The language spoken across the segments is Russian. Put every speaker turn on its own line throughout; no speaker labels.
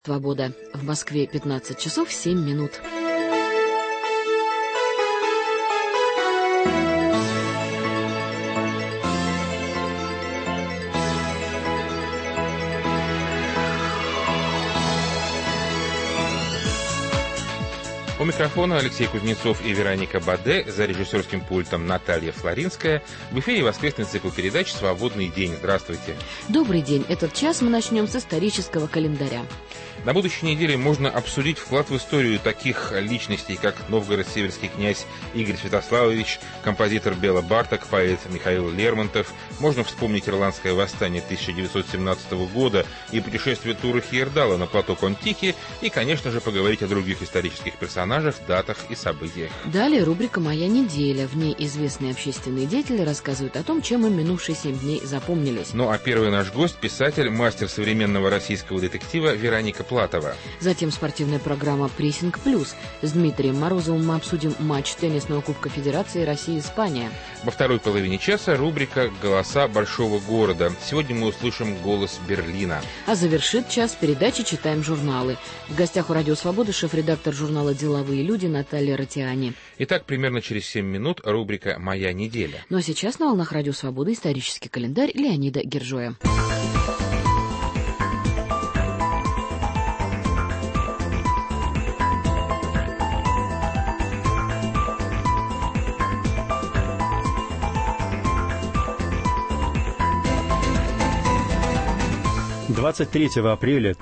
Свобода. В Москве 15 часов 7 минут.
У микрофона Алексей Кузнецов и Вероника Баде, за режиссерским пультом Наталья Флоринская. В эфире воскресный цикл передач «Свободный день». Здравствуйте.
Добрый день. Этот час мы начнем с исторического календаря.
На будущей неделе можно обсудить вклад в историю таких личностей, как новгород-северский князь Игорь Святославович, композитор Бела Барток, поэт Михаил Лермонтов. Можно вспомнить ирландское восстание 1917 года и путешествие Тура Хейердала на плато Кон-Тики, и, конечно же, поговорить о других исторических персонажах, датах и событиях.
Далее рубрика «Моя неделя». В ней известные общественные деятели рассказывают о том, чем им минувшие 7 дней запомнились.
Ну а первый наш гость – писатель, мастер современного российского детектива Вероника Платова.
Затем спортивная программа «Прессинг плюс». С Дмитрием Морозовым мы обсудим матч теннисного Кубка Федерации Россия-Испания.
Во второй половине часа рубрика «Голоса большого города». Сегодня мы услышим голос Берлина.
А завершит час передачи «Читаем журналы». В гостях у «Радио Свобода» шеф-редактор журнала «Деловые люди» Наталья Ратиани.
Итак, примерно через 7 минут рубрика «Моя неделя».
Ну а сейчас на волнах «Радио Свобода» исторический календарь Леонида Гержоя.
23 апреля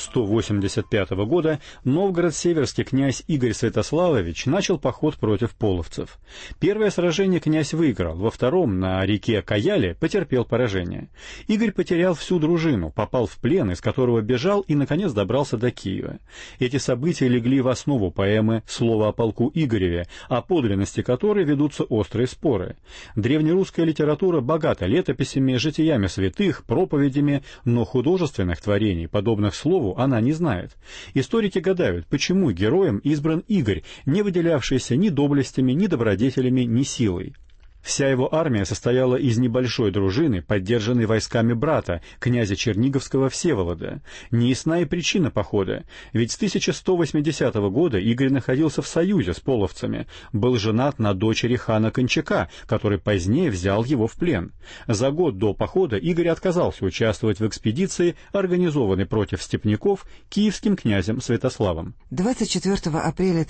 1185 года новгород-северский князь Игорь Святославович начал поход против половцев. Первое сражение князь выиграл, во втором, на реке Каяле, потерпел поражение. Игорь потерял всю дружину, попал в плен, из которого бежал и, наконец, добрался до Киева. Эти события легли в основу поэмы «Слово о полку Игореве», о подлинности которой ведутся острые споры. Древнерусская литература богата летописями, житиями святых, проповедями, но художественных творений, подобных слову, она не знает. Историки гадают, почему героем избран Игорь, не выделявшийся ни доблестями, ни добродетелями, ни силой. Вся его армия состояла из небольшой дружины, поддержанной войсками брата, князя Черниговского Всеволода. Неясна и причина похода, ведь с 1180 года Игорь находился в союзе с половцами, был женат на дочери хана Кончака, который позднее взял его в плен. За год до похода Игорь отказался участвовать в экспедиции, организованной против степняков киевским князем Святославом.
24 апреля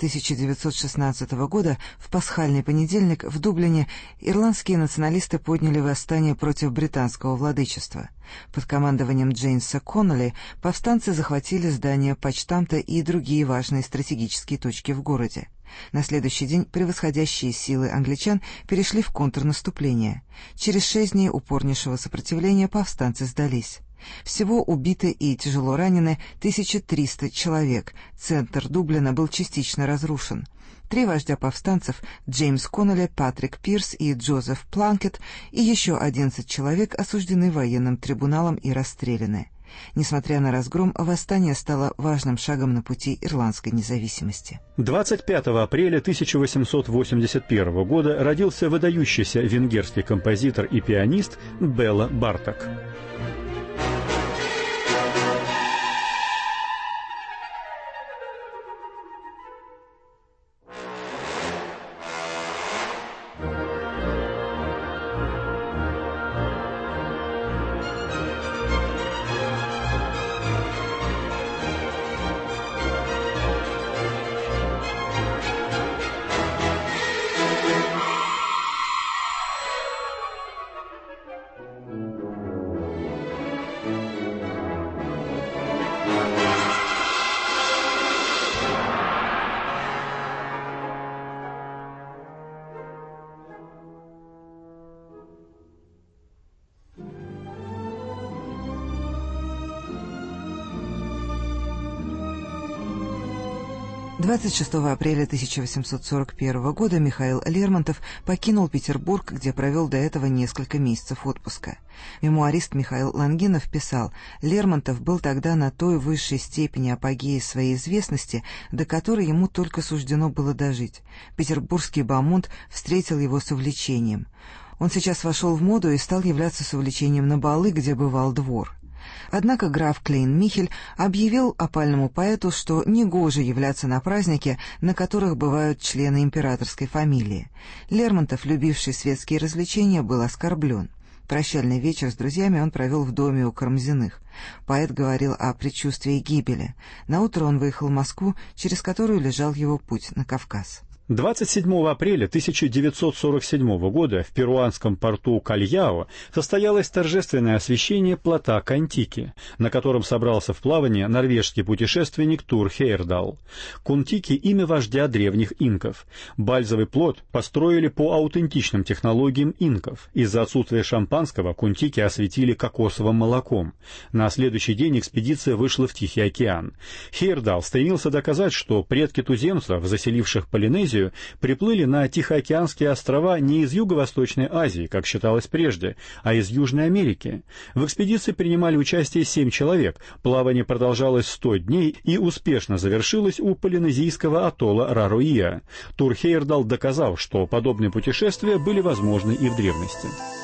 1916 года, в пасхальный понедельник, в Дублине ирландские националисты подняли восстание против британского владычества. Под командованием Джеймса Коннолли повстанцы захватили здание почтамта и другие важные стратегические точки в городе. На следующий день превосходящие силы англичан перешли в контрнаступление. Через 6 дней упорнейшего сопротивления повстанцы сдались. Всего убиты и тяжело ранены 1300 человек. Центр Дублина был частично разрушен. 3 вождя повстанцев — Джеймс Коннолли, Патрик Пирс и Джозеф Планкет, и еще 11 человек осуждены военным трибуналом и расстреляны. Несмотря на разгром, восстание стало важным шагом на пути ирландской независимости.
25 апреля 1881 года родился выдающийся венгерский композитор и пианист Бела Барток.
— 26 апреля 1841 года Михаил Лермонтов покинул Петербург, где провел до этого несколько месяцев отпуска. Мемуарист Михаил Лангинов писал: «Лермонтов был тогда на той высшей степени апогея своей известности, до которой ему только суждено было дожить. Петербургский бомонд встретил его с увлечением. Он сейчас вошел в моду и стал являться с увлечением на балы, где бывал двор». Однако граф Клейн-Михель объявил опальному поэту, что негоже являться на праздники, на которых бывают члены императорской фамилии. Лермонтов, любивший светские развлечения, был оскорблен. Прощальный вечер с друзьями он провел в доме у Карамзиных. Поэт говорил о предчувствии гибели. Наутро он выехал в Москву, через которую лежал его путь на Кавказ.
27 апреля 1947 года в перуанском порту Кальяо состоялось торжественное освящение плота Кон-Тики, на котором собрался в плавание норвежский путешественник Тур Хейердал. Кон-Тики — имя вождя древних инков. Бальзовый плот построили по аутентичным технологиям инков. Из-за отсутствия шампанского Кон-Тики осветили кокосовым молоком. На следующий день экспедиция вышла в Тихий океан. Хейердал стремился доказать, что предки туземцев, заселивших Полинезию, приплыли на Тихоокеанские острова не из Юго-Восточной Азии, как считалось прежде, а из Южной Америки. В экспедиции принимали участие 7 человек. Плавание продолжалось 100 дней и успешно завершилось у полинезийского атолла Раруия. Тур Хейердал доказал, что подобные путешествия были возможны и в древности.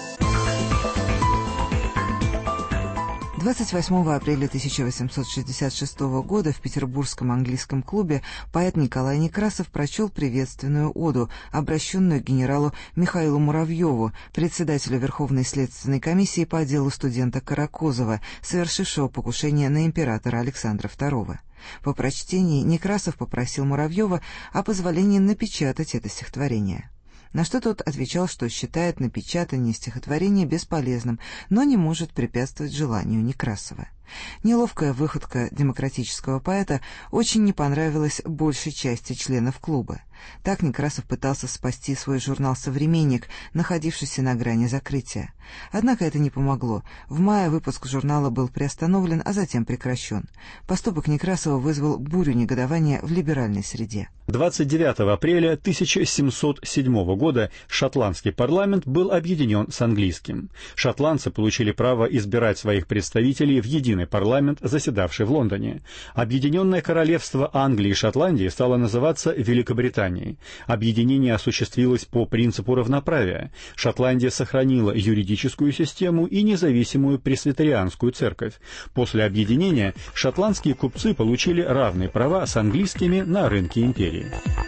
28 апреля 1866 года в Петербургском английском клубе поэт Николай Некрасов прочел приветственную оду, обращенную к генералу Михаилу Муравьеву, председателю Верховной следственной комиссии по делу студента Каракозова, совершившего покушение на императора Александра II. По прочтении Некрасов попросил Муравьева о позволении напечатать это стихотворение. На что тот отвечал, что считает напечатание стихотворения бесполезным, но не может препятствовать желанию Некрасова. Неловкая выходка демократического поэта очень не понравилась большей части членов клуба. Так Некрасов пытался спасти свой журнал «Современник», находившийся на грани закрытия. Однако это не помогло. В мае выпуск журнала был приостановлен, а затем прекращен. Поступок Некрасова вызвал бурю негодования в либеральной среде.
29 апреля 1707 года шотландский парламент был объединен с английским. Шотландцы получили право избирать своих представителей в единый парламент, заседавший в Лондоне. Объединенное королевство Англии и Шотландии стало называться Великобританией. Объединение осуществилось по принципу равноправия. Шотландия сохранила юридическую систему и независимую пресвитерианскую церковь. После объединения шотландские купцы получили равные права с английскими на рынке империи.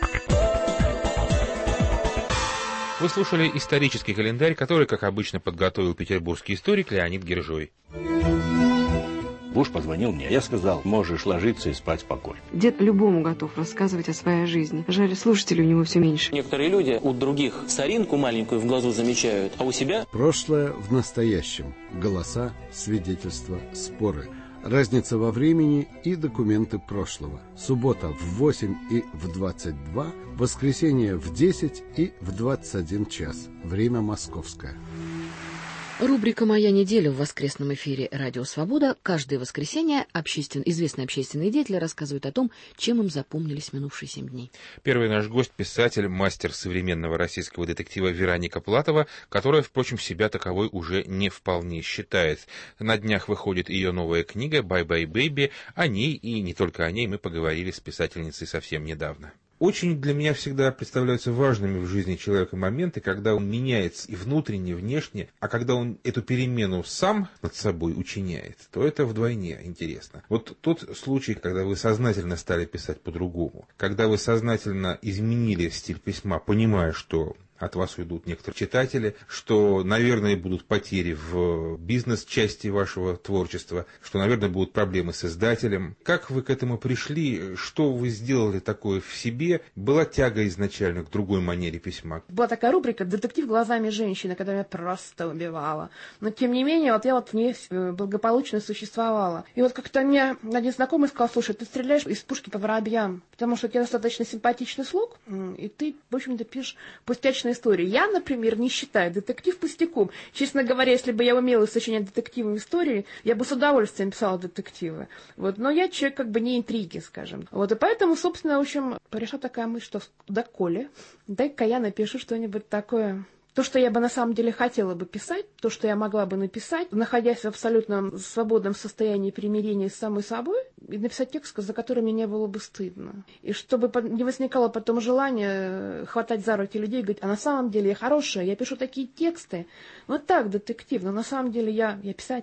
Вы слушали исторический календарь, который, как обычно, подготовил петербургский историк Леонид Гержой.
Буш позвонил мне. Я сказал, можешь ложиться и спать спокойно.
Дед любому готов рассказывать о своей жизни. Жаль, слушателей у него все меньше.
Некоторые люди у других соринку маленькую в глазу замечают, а у себя...
Прошлое в настоящем. Голоса, свидетельства, споры. Разница во времени и документы прошлого. Суббота в 8 и в 22, воскресенье в 10 и в 21 час. Время московское.
Рубрика «Моя неделя» в воскресном эфире «Радио Свобода». Каждое воскресенье известные общественные деятели рассказывают о том, чем им запомнились минувшие 7 дней.
Первый наш гость – писатель, мастер современного российского детектива Вероника Платова, которая, впрочем, себя таковой уже не вполне считает. На днях выходит ее новая книга «Bye-bye, baby». О ней и не только о ней мы поговорили с писательницей совсем недавно. Очень для меня всегда представляются важными в жизни человека моменты, когда он меняется и внутренне, и внешне, а когда он эту перемену сам над собой учиняет, то это вдвойне интересно. Вот тот случай, когда вы сознательно стали писать по-другому, когда вы сознательно изменили стиль письма, понимая, что от вас уйдут некоторые читатели, что, наверное, будут потери в бизнес-части вашего творчества, что, наверное, будут проблемы с издателем. Как вы к этому пришли? Что вы сделали такое в себе? Была тяга изначально к другой манере письма?
Была такая рубрика «Детектив глазами женщины», которая меня просто убивала. Но, тем не менее, я в ней благополучно существовала. И вот как-то мне один знакомый сказал: слушай, ты стреляешь из пушки по воробьям, потому что у тебя достаточно симпатичный слог, и ты, в общем-то, пишешь пустячные истории. Я, например, не считаю детектив пустяком. Честно говоря, если бы я умела сочинять детективные истории, я бы с удовольствием писала детективы. Вот. Но я человек как бы не интриги, скажем. Вот. И поэтому, собственно, в общем, пришла такая мысль, что да, Коля, дай-ка я напишу что-нибудь такое... То, что я бы на самом деле хотела бы писать, то, что я могла бы написать, находясь в абсолютно свободном состоянии примирения с самой собой, и написать текст, за который мне не было бы стыдно. И чтобы не возникало потом желание хватать за руки людей и говорить: а на самом деле я хорошая, я пишу такие тексты. Вот так, детектив, но на самом деле я писатель.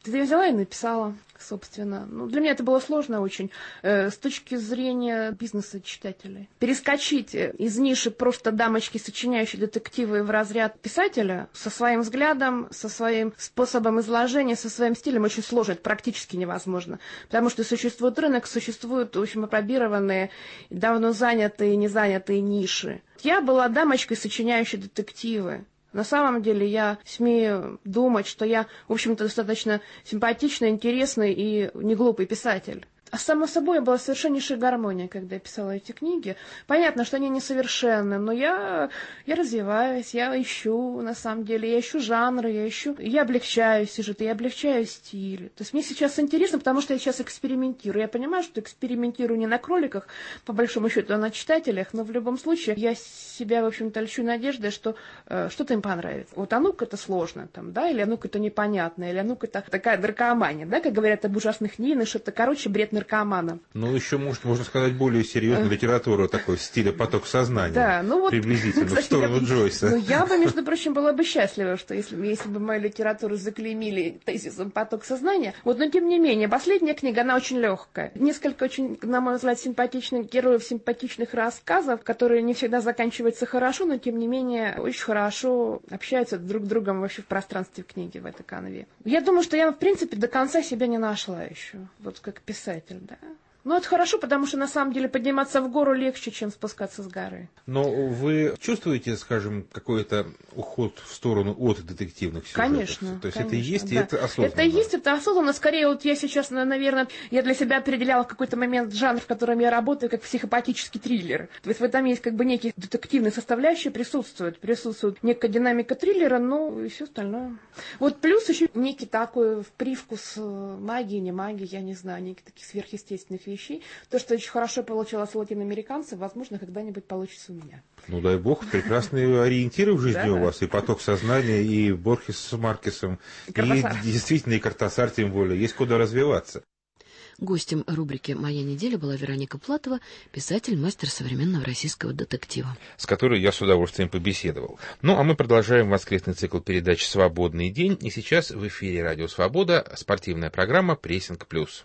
Я взяла и написала, собственно. Ну, для меня это было сложно очень с точки зрения бизнеса читателей. Перескочить из ниши просто дамочки, сочиняющей детективы, в разряд писателя со своим взглядом, со своим способом изложения, со своим стилем очень сложно, это практически невозможно. Потому что существует рынок, существуют, в общем, опробированные, давно занятые и незанятые ниши. Я была дамочкой, сочиняющей детективы. На самом деле я смею думать, что я, в общем-то, достаточно симпатичный, интересный и неглупый писатель. А само собой, была совершеннейшая гармония, когда я писала эти книги. Понятно, что они несовершенны, но я развиваюсь, я ищу, на самом деле, я ищу жанры, я облегчаю сюжет, я облегчаю стиль. То есть мне сейчас интересно, потому что я сейчас экспериментирую. Я понимаю, что экспериментирую не на кроликах, по большому счету, а на читателях, но в любом случае я себя, в общем-то, льщу надеждой, что что-то им понравится. Вот «А ну-ка» это сложно, там, да, или «А ну-ка» это непонятно, или «А ну-ка» это такая наркомания, да, как говорят об ужасных книгах, что это, короче, бред наркомана.
Ну, еще, можно сказать, более серьезную литературу такой стиля «Поток сознания».
Да, ну вот,
приблизительно,
кстати,
в сторону Джойса.
Ну, я бы, между прочим, была бы счастлива, что если бы мою литературу заклеймили тезисом «Поток сознания». Вот, но тем не менее, последняя книга, она очень легкая. Несколько очень, на мой взгляд, симпатичных героев, симпатичных рассказов, которые не всегда заканчиваются хорошо, но, тем не менее, очень хорошо общаются друг с другом вообще в пространстве книги, в этой канве. Я думаю, что я, в принципе, до конца себя не нашла еще, вот как писатель, да. Ну, это хорошо, потому что, на самом деле, подниматься в гору легче, чем спускаться с горы.
Но вы чувствуете, скажем, какой-то уход в сторону от детективных сюжетов?
Конечно.
То есть
конечно,
это и есть,
да.
и это осознанно?
Это и есть, это осознанно. Скорее, вот я сейчас, наверное, я для себя определяла в какой-то момент жанр, в котором я работаю, как психопатический триллер. То есть в этом есть как бы некие детективные составляющие присутствуют. Присутствует некая динамика триллера, ну и все остальное. Вот плюс еще некий такой привкус магии, не магии, я не знаю, неких таких сверхъестественных вещей. То, что очень хорошо получилось у латиноамериканцев, возможно, когда-нибудь получится у меня.
Ну, дай бог, прекрасные ориентиры в жизни
Да.
у вас, и «Поток сознания», и Борхес с Маркесом, и действительно, и Кортасар, тем более, есть куда развиваться.
Гостем рубрики «Моя неделя» была Вероника Платова, писатель, мастер современного российского детектива, с
которой я с удовольствием побеседовал. Ну, а мы продолжаем воскресный цикл передач «Свободный день», и сейчас в эфире «Радио Свобода» спортивная программа «Прессинг плюс».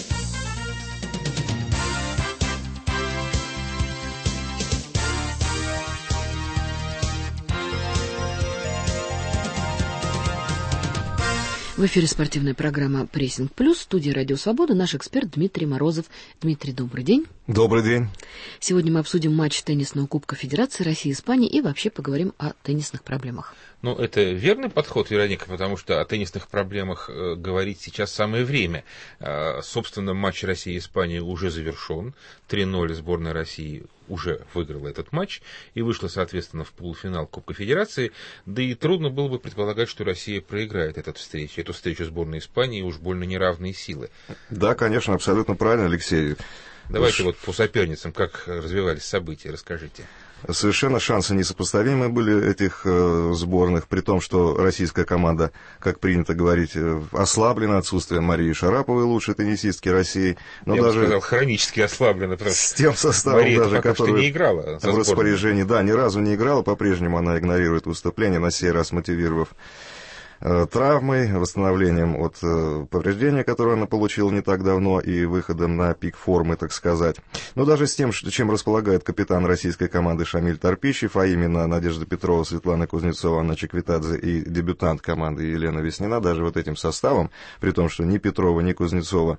В эфире спортивная программа «Прессинг плюс», студия «Радио Свобода», наш эксперт Дмитрий Морозов. Дмитрий, добрый день.
Добрый день.
Сегодня мы обсудим матч теннисного Кубка Федерации России и Испании и вообще поговорим о теннисных проблемах.
Ну, это верный подход, Вероника, потому что о теннисных проблемах говорить сейчас самое время. Собственно, матч России и Испании уже завершен. 3-0 сборная России уже выиграла этот матч и вышла, соответственно, в полуфинал Кубка Федерации. Да и трудно было бы предполагать, что Россия проиграет эту встречу сборной Испании, уж больно неравные силы.
Да, конечно, абсолютно правильно, Алексей.
Давайте вот по соперницам, как развивались события, расскажите.
Совершенно шансы несопоставимые были этих сборных, при том, что российская команда, как принято говорить, ослаблена отсутствием Марии Шараповой, лучшей теннисистки России. Но
я
даже
бы сказал, хронически ослаблена.
С тем составом,
Мария
даже, который
не играла
в распоряжении, да, ни разу не играла, по-прежнему она игнорирует выступление, на сей раз мотивировав травмой, восстановлением от повреждения, которое она получила не так давно, и выходом на пик формы, так сказать. Но даже с тем, чем располагает капитан российской команды Шамиль Торпищев, а именно Надежда Петрова, Светлана Кузнецова, Анна Чеквитадзе и дебютант команды Елена Веснина, даже вот этим составом, при том, что ни Петрова, ни Кузнецова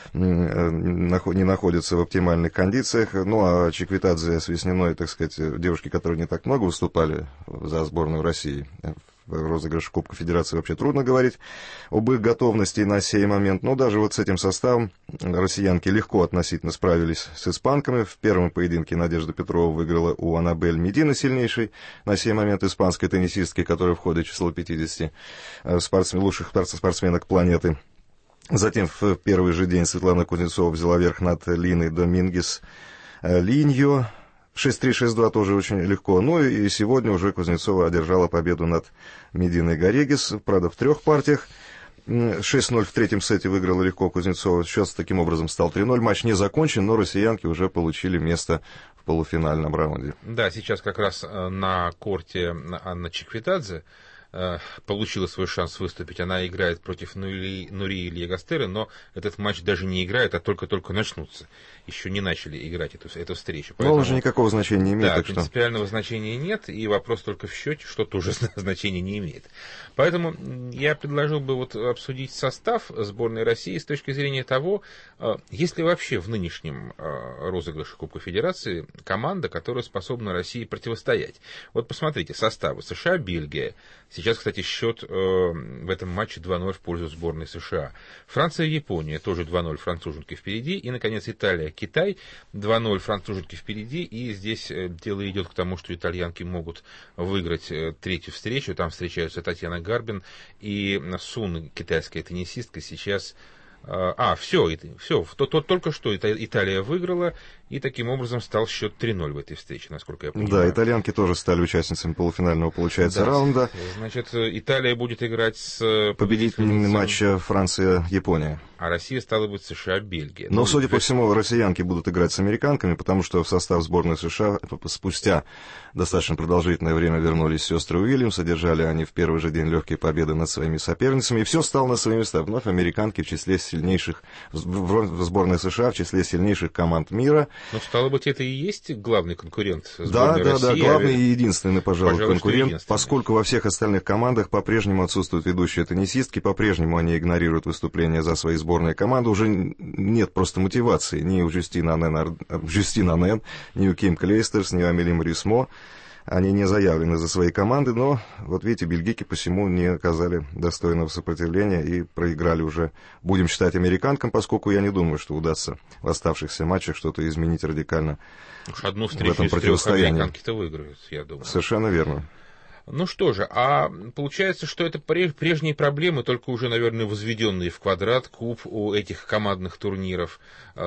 не находятся в оптимальных кондициях, ну а Чеквитадзе с Весниной, так сказать, девушки, которые не так много выступали за сборную России в розыгрыше Кубка Федерации, вообще трудно говорить об их готовности на сей момент. Но даже вот с этим составом россиянки легко относительно справились с испанками. В первом поединке Надежда Петрова выиграла у Анабель Медина, сильнейшей на сей момент испанской теннисистки, которая входит в число 50 лучших спортсменок планеты. Затем в первый же день Светлана Кузнецова взяла верх над Линой Домингес Линьо. 6-3, 6-2 тоже очень легко. Ну и сегодня уже Кузнецова одержала победу над Мединой Гарегис, правда, в 3 партиях. 6-0 в третьем сете выиграла легко Кузнецова. Счет таким образом стал 3-0. Матч не закончен, но россиянки уже получили место в полуфинальном раунде.
Да, сейчас как раз на корте Анна Чеквитадзе получила свой шанс выступить. Она играет против Нурии Ильягастеры, но этот матч даже не играет, а только-только начнутся. Еще не начали играть эту встречу.
Поэтому, но уже никакого значения не имеет.
Да, принципиального значения нет, и вопрос только в счете, что тоже значения не имеет. Поэтому я предложил бы обсудить состав сборной России с точки зрения того, есть ли вообще в нынешнем розыгрыше Кубка Федерации команда, которая способна России противостоять. Вот посмотрите, составы: США, Бельгия. Сейчас, кстати, счет в этом матче 2-0 в пользу сборной США. Франция и Япония, тоже 2-0, француженки впереди. И, наконец, Италия, Китай, 2-0, француженки впереди. И здесь дело идет к тому, что итальянки могут выиграть третью встречу. Там встречаются Татьяна Гарбин и Сун, китайская теннисистка. Сейчас... все, только что Италия выиграла, и таким образом стал счет 3-0 в этой встрече, насколько я понимаю.
Да, итальянки тоже стали участницами полуфинального, получается, раунда.
Значит, Италия будет играть с
победителями матча Франция-Япония.
А Россия, стала быть, США-Бельгия.
Но, судя по всему, россиянки будут играть с американками, потому что в состав сборной США спустя достаточно продолжительное время вернулись сестры Уильямс, одержали они в первый же день легкие победы над своими соперницами, и все стало на свои места. Вновь американки в числе сильнейших, в сборной США в числе сильнейших команд мира.
Ну, стало быть, это и есть главный конкурент сборной России.
Да, главный и единственный, пожалуй, конкурент, поскольку во всех остальных командах по-прежнему отсутствуют ведущие теннисистки, по-прежнему они игнорируют выступления за свои сборные команды, уже нет просто мотивации ни у Жюстин Анен, ни у Ким Клейстерс, ни у Амели Морисмо. Они не заявлены за свои команды, но, вот видите, бельгийки посему не оказали достойного сопротивления и проиграли уже, будем считать, американкам, поскольку я не думаю, что удастся в оставшихся матчах что-то изменить радикально.
Уж одну
в
встречу
этом
из трех американки-то выиграют, я думаю.
Совершенно верно.
Ну что же, а получается, что это прежние проблемы, только уже, наверное, возведенные в квадрат, куб у этих командных турниров.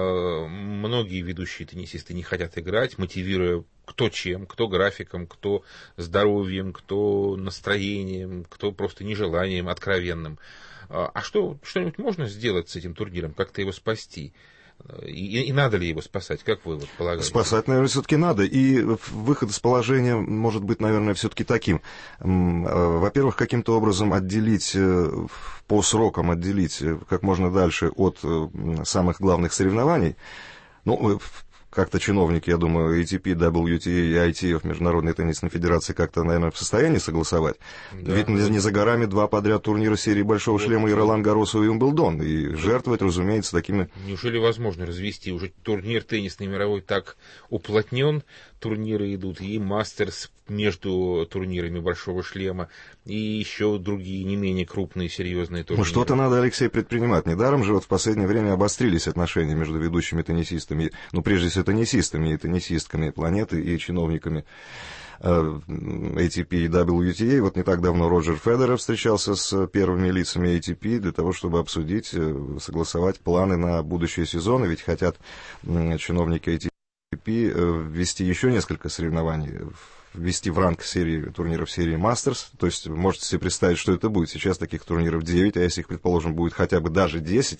Многие ведущие теннисисты не хотят играть, мотивируя кто чем, кто графиком, кто здоровьем, кто настроением, кто просто нежеланием откровенным. А что-нибудь можно сделать с этим турниром, как-то его спасти? И надо ли его спасать, как вы полагаете?
Спасать, наверное, все-таки надо. И выход из положения может быть, наверное, все-таки таким. Во-первых, каким-то образом отделить, по срокам отделить как можно дальше от самых главных соревнований. Ну, как-то чиновники, я думаю, ATP, WTA и ITF, Международной теннисной федерации, как-то, наверное, в состоянии согласовать. Да. Ведь не за горами два подряд турнира серии Большого шлема и Ролан Гаррос и Уимблдон. И жертвовать, разумеется, такими...
Неужели возможно развести? Уже турнир теннисный мировой так уплотнен, турниры идут, и мастерс между турнирами Большого шлема, и еще другие не менее крупные, серьезные турниры.
Ну, что-то надо, Алексей, предпринимать. Недаром же в последнее время обострились отношения между ведущими теннисистами, прежде всего теннисистами и теннисистками планеты и чиновниками ATP и WTA. Не так давно Роджер Федерер встречался с первыми лицами ATP для того, чтобы обсудить, согласовать планы на будущие сезоны, ведь хотят чиновники ATP ввести еще несколько соревнований, ввести в ранг турниров серии Мастерс. То есть можете себе представить, что это будет. Сейчас таких турниров 9, а если их, предположим, будет хотя бы даже 10,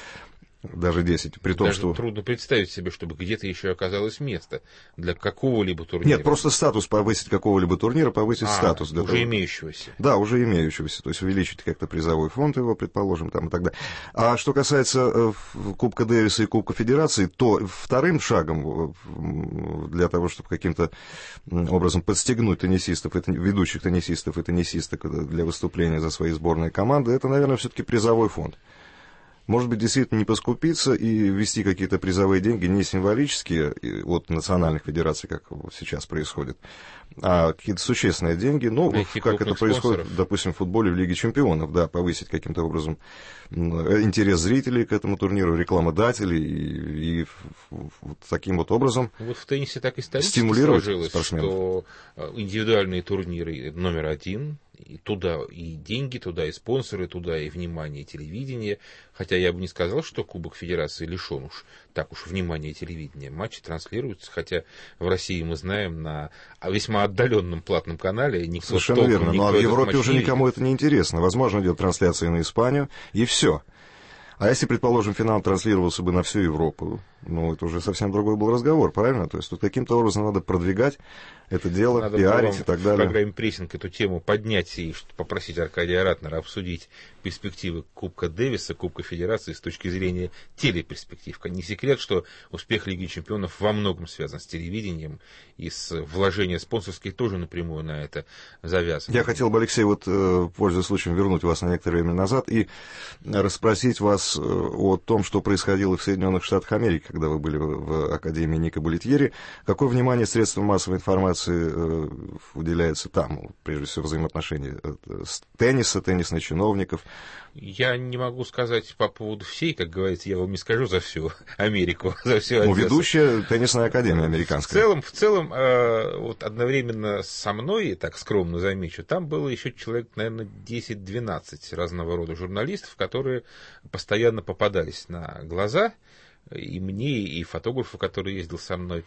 при том,
даже
что...
трудно представить себе, чтобы где-то еще оказалось место для какого-либо турнира.
Нет, просто статус повысить какого-либо турнира, повысить статус.
Уже того. Имеющегося.
Да, уже имеющегося. То есть увеличить как-то призовой фонд его, предположим, там и так далее. А что касается Кубка Дэвиса и Кубка Федерации, то вторым шагом для того, чтобы каким-то образом подстегнуть теннисистов, ведущих теннисистов и теннисисток для выступления за свои сборные команды, это, наверное, все-таки призовой фонд. Может быть, действительно не поскупиться и ввести какие-то призовые деньги не символические от национальных федераций, как сейчас происходит, а какие-то существенные деньги, как это происходит, допустим, в футболе в Лиге чемпионов, да, повысить каким-то образом интерес зрителей к этому турниру, рекламодателей, и таким образом
в теннисе так исторически
стимулировать
сложилось,
спортсменов.
Что индивидуальные турниры номер один, и туда и деньги, туда и спонсоры, туда и внимание телевидения. Хотя я бы не сказал, что Кубок Федерации лишен так уж внимания телевидения. Матчи транслируются, хотя в России мы знаем на весьма отдаленном платном канале никто
совершенно верно. Но в Европе уже никому это не интересно. Возможно, идет трансляция на Испанию, и все. А если, предположим, финал транслировался бы на всю Европу, ну, это уже совсем другой был разговор, правильно? То есть тут каким-то образом надо продвигать это дело, надо пиарить и так далее.
В программе «Прессинг» эту тему поднять и попросить Аркадия Ратнера обсудить перспективы Кубка Дэвиса, Кубка Федерации с точки зрения телеперспектив. Не секрет, что успех Лиги Чемпионов во многом связан с телевидением, и с вложением спонсорских тоже напрямую на это завязано.
Я хотел бы, Алексей, вот, пользуясь случаем, вернуть вас на некоторое время назад и расспросить вас о том, что происходило в Соединенных Штатах Америки, когда вы были в Академии Ника Болетьери. Какое внимание средствам массовой информации уделяется там, прежде всего, взаимоотношения тенниса, теннисных чиновников?
Я не могу сказать по поводу всей, как говорится, я вам не скажу за всю Америку, за всю Одессу.
Ведущая теннисная академия американская.
В целом, вот одновременно со мной, так скромно замечу, там было еще человек, наверное, 10-12 разного рода журналистов, которые постоянно попадались на глаза, и мне, и фотографу, который ездил со мной.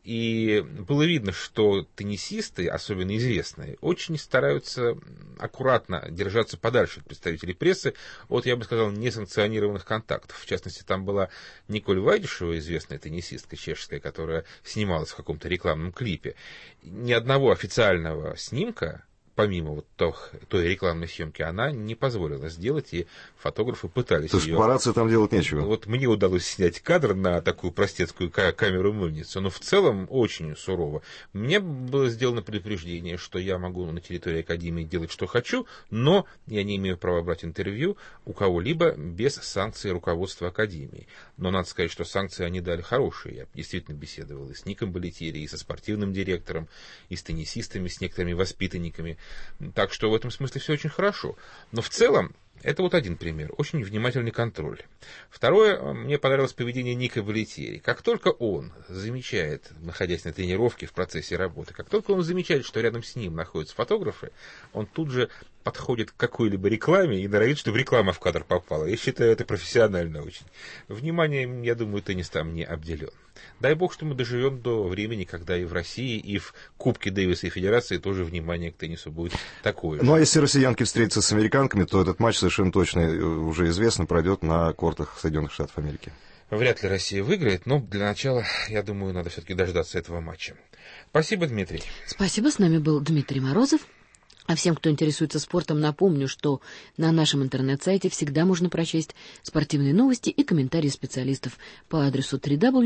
И было видно, что теннисисты, особенно известные, очень стараются аккуратно держаться подальше от представителей прессы от, я бы сказал, несанкционированных контактов. В частности, там была Николь Вайдишева, известная теннисистка чешская, которая снималась в каком-то рекламном клипе. Ни одного официального снимка, помимо вот той рекламной съемки, она не позволила сделать, и фотографы пытались ее...
То есть папарацци там делать нечего?
Вот мне удалось снять кадр на такую простецкую камеру-мыльницу, но в целом очень сурово. Мне было сделано предупреждение, что я могу на территории Академии делать, что хочу, но я не имею права брать интервью у кого-либо без санкций руководства Академии. Но надо сказать, что санкции они дали хорошие. Я действительно беседовал и с Ником Болетьери, и со спортивным директором, и с теннисистами, с некоторыми воспитанниками. Так что в этом смысле все очень хорошо. Но в целом, это вот один пример. Очень внимательный контроль. Второе, мне понравилось поведение Ника Болетьери. Как только он замечает, находясь на тренировке в процессе работы, как только он замечает, что рядом с ним находятся фотографы, он тут же подходит к какой-либо рекламе и норовит, чтобы реклама в кадр попала. Я считаю, это профессионально очень. Вниманием, я думаю, теннис там не обделен. Дай бог, что мы доживем до времени, когда и в России, и в Кубке Дэвиса и Федерации тоже внимание к теннису будет такое же.
Ну, а если россиянки встретятся с американками, то этот матч совершенно точно уже известно пройдет на кортах Соединенных Штатов Америки.
Вряд ли Россия выиграет, но для начала, я думаю, надо все-таки дождаться этого матча. Спасибо, Дмитрий.
Спасибо, с нами был Дмитрий Морозов. А всем, кто интересуется спортом, напомню, что на нашем интернет-сайте всегда можно прочесть спортивные новости и комментарии специалистов по адресу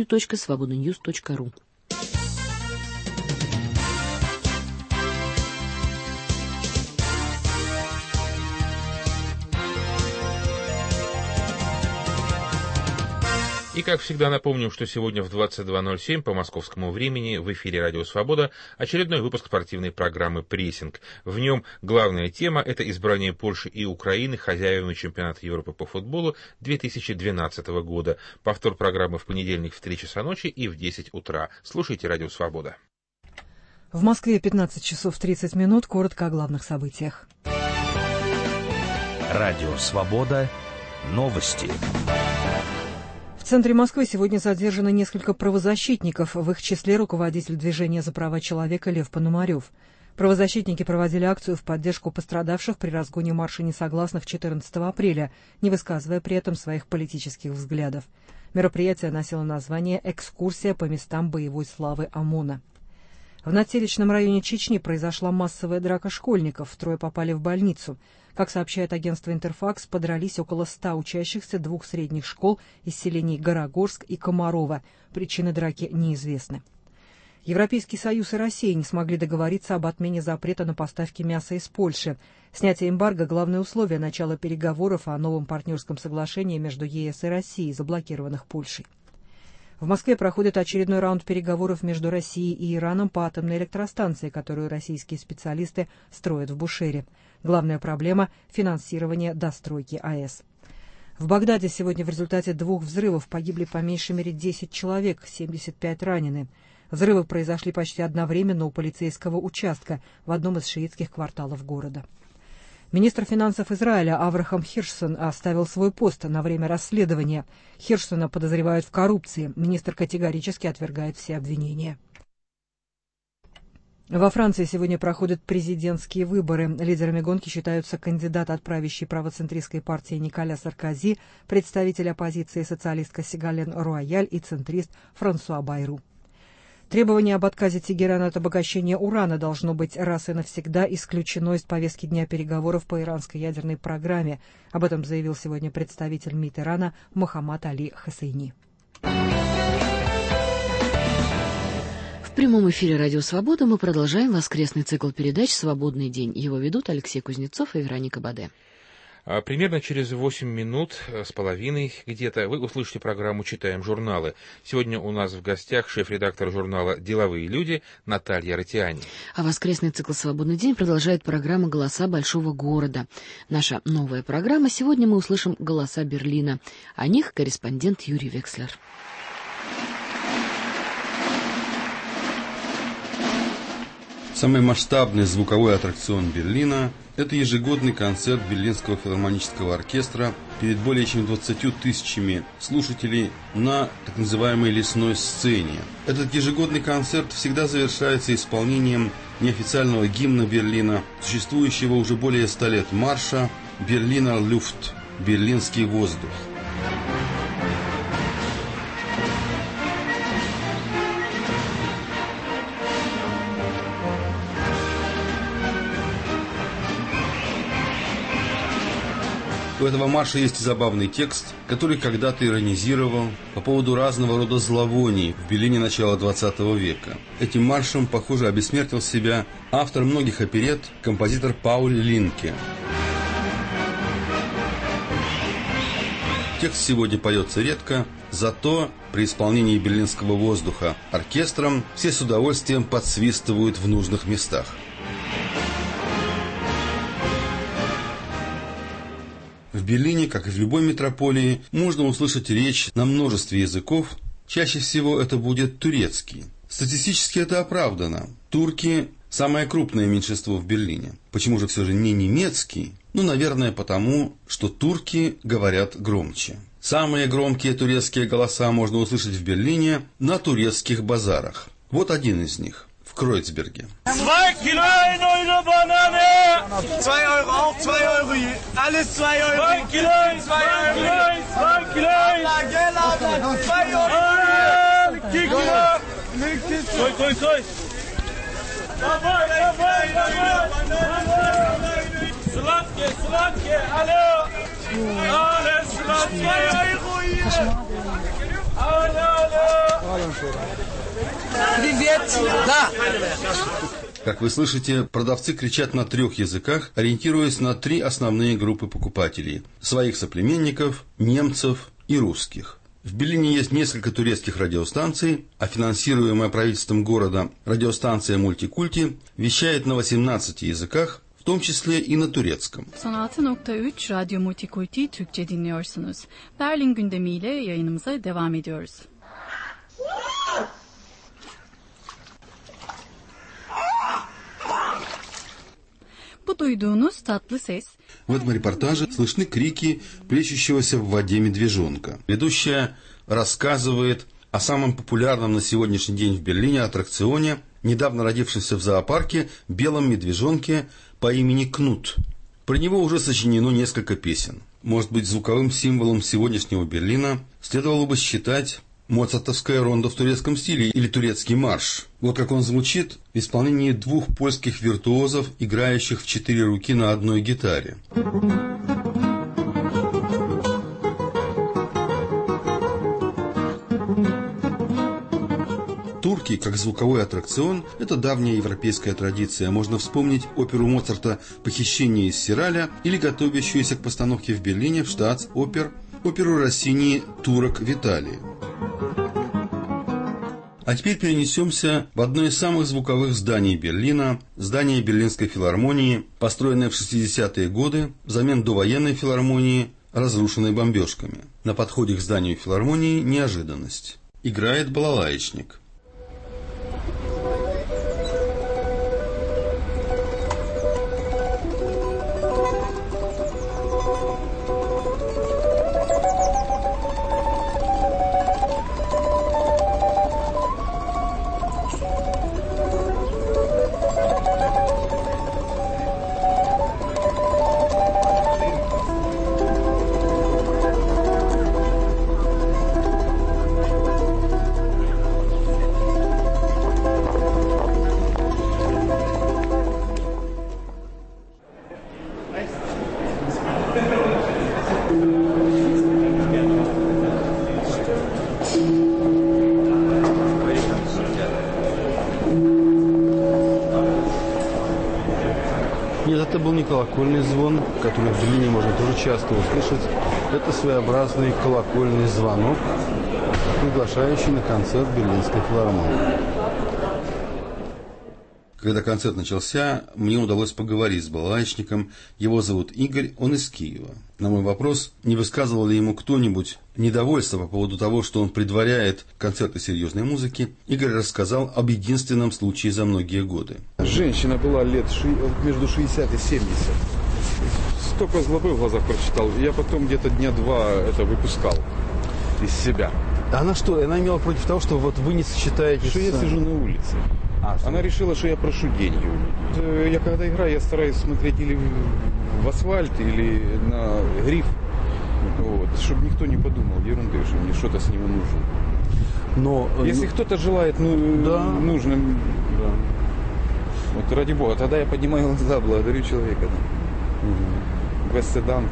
www.svobodanews.ru.
И, как всегда, напомним, что сегодня в 22:07 по московскому времени в эфире «Радио Свобода» очередной выпуск спортивной программы «Прессинг». В нем главная тема – это избрание Польши и Украины хозяевами чемпионата Европы по футболу 2012 года. Повтор программы в понедельник в 3 часа ночи и в 10 утра. Слушайте «Радио Свобода».
В Москве 15 часов 30 минут. Коротко о главных событиях.
«Радио Свобода». Новости.
В центре Москвы сегодня задержано несколько правозащитников, в их числе руководитель движения за права человека Лев Пономарев. Правозащитники проводили акцию в поддержку пострадавших при разгоне марша несогласных 14 апреля, не высказывая при этом своих политических взглядов. Мероприятие носило название «Экскурсия по местам боевой славы ОМОНа». В Нателичном районе Чечни произошла массовая драка школьников, 3 попали в больницу. Как сообщает агентство «Интерфакс», подрались около 100 учащихся 2 средних школ из селений Горогорск и Комарова. Причины драки неизвестны. Европейский Союз и Россия не смогли договориться об отмене запрета на поставки мяса из Польши. Снятие эмбарго – главное условие начала переговоров о новом партнерском соглашении между ЕС и Россией, заблокированных Польшей. В Москве проходит очередной раунд переговоров между Россией и Ираном по атомной электростанции, которую российские специалисты строят в Бушере. Главная проблема – финансирование достройки АЭС. В Багдаде сегодня в результате 2 взрывов погибли по меньшей мере 10 человек, 75 ранены. Взрывы произошли почти одновременно у полицейского участка в одном из шиитских кварталов города. Министр финансов Израиля Авраам Хиршсон оставил свой пост на время расследования. Хиршсона подозревают в коррупции. Министр категорически отвергает все обвинения. Во Франции сегодня проходят президентские выборы. Лидерами гонки считаются кандидат от правящей правоцентристской партии Николя Саркози, представитель оппозиции социалистка Сигален Руаяль и центрист Франсуа Байру. Требование об отказе Тегерана от обогащения урана должно быть раз и навсегда исключено из повестки дня переговоров по иранской ядерной программе. Об этом заявил сегодня представитель МИД Ирана Мохаммад Али Хосейни.
В прямом эфире «Радио Свобода» мы продолжаем воскресный цикл передач «Свободный день». Его ведут Алексей Кузнецов и Вероника Баде.
Примерно через 8 минут с половиной где-то вы услышите программу «Читаем журналы». Сегодня у нас в гостях шеф-редактор журнала «Деловые люди» Наталья Ратиани.
А воскресный цикл «Свободный день» продолжает программа «Голоса большого города». Наша новая программа. Сегодня мы услышим «Голоса Берлина». О них корреспондент Юрий Векслер.
Самый масштабный звуковой аттракцион Берлина – это ежегодный концерт Берлинского филармонического оркестра перед более чем 20 тысячами слушателей на так называемой лесной сцене. Этот ежегодный концерт всегда завершается исполнением неофициального гимна Берлина, существующего уже более 100 лет марша «Берлинер Люфт» – «Берлинский воздух». У этого марша есть забавный текст, который когда-то иронизировал по поводу разного рода зловоний в Берлине начала XX века. Этим маршем, похоже, обессмертил себя автор многих оперетт, композитор Пауль Линке. Текст сегодня поется редко, зато при исполнении «Берлинского воздуха» оркестром все с удовольствием подсвистывают в нужных местах. В Берлине, как и в любой метрополии, можно услышать речь на множестве языков. Чаще всего это будет турецкий. Статистически это оправдано. Турки – самое крупное меньшинство в Берлине. Почему же все же не немецкий? Наверное, потому, что турки говорят громче. Самые громкие турецкие голоса можно услышать в Берлине на турецких базарах. Вот один из них. В Кройцберге.
2 Kilo 1 Euro Banane. 2 Euro auch 2 Euro. Alles 2 Euro. 2 Kilo 2 Euro. 2 Kilo. 2 Euro. 2 Kilo. Soy. Давай. Сладкие. Алло. Алло, сладкие. Алло. Привет! Да!
Как вы слышите, продавцы кричат на 3 языках, ориентируясь на 3 основные группы покупателей – своих соплеменников, немцев и русских. В Берлине есть несколько турецких радиостанций, а финансируемая правительством города радиостанция «Мультикульти» вещает на 18 языках, в том числе и на турецком.
96.3 Radyo Multikulti Türkçe dinliyorsunuz. Berlin gündemiyle yayınımıza devam ediyoruz.
В этом репортаже слышны крики плещущегося в воде медвежонка. Ведущая рассказывает о самом популярном на сегодняшний день в Берлине аттракционе, недавно родившемся в зоопарке белом медвежонке по имени Кнут. Про него уже сочинено несколько песен. Может быть, звуковым символом сегодняшнего Берлина следовало бы считать моцартовская ронда в турецком стиле или турецкий марш. Вот как он звучит в исполнении 2 польских виртуозов, играющих в 4 руки на одной гитаре. Турки, как звуковой аттракцион, это давняя европейская традиция. Можно вспомнить оперу Моцарта «Похищение из Сираля» или готовящуюся к постановке в Берлине в Штатс-опер оперу Россини «Турок в Италии». А теперь перенесемся в одно из самых звуковых зданий Берлина, здание Берлинской филармонии, построенное в 60-е годы взамен довоенной филармонии, разрушенной бомбежками. На подходе к зданию филармонии неожиданность. Играет балалаечник. Это был не колокольный звон, который в Берлине можно тоже часто услышать. Это своеобразный колокольный звонок, приглашающий на концерт Берлинской филармонии. Когда концерт начался, мне удалось поговорить с балалайчником. Его зовут Игорь, он из Киева. На мой вопрос, не высказывал ли ему кто-нибудь недовольство по поводу того, что он предваряет концерты серьезной музыки, Игорь рассказал об единственном случае за многие годы.
Женщина была лет между 60 и 70. Столько злобы в глазах прочитал. Я потом где-то дня два это выпускал из себя.
Она что? Она имела против того, что вот вы не сочетаете...
Что я сижу на улице. Она решила, что я прошу деньги у нее. Я когда играю, я стараюсь смотреть или в асфальт, или на гриф. Вот, чтобы никто не подумал ерунды, что мне что-то с него нужно. Но если кто-то желает нужным, вот ради бога, тогда я поднимаю глаза, благодарю человека. Бесседант.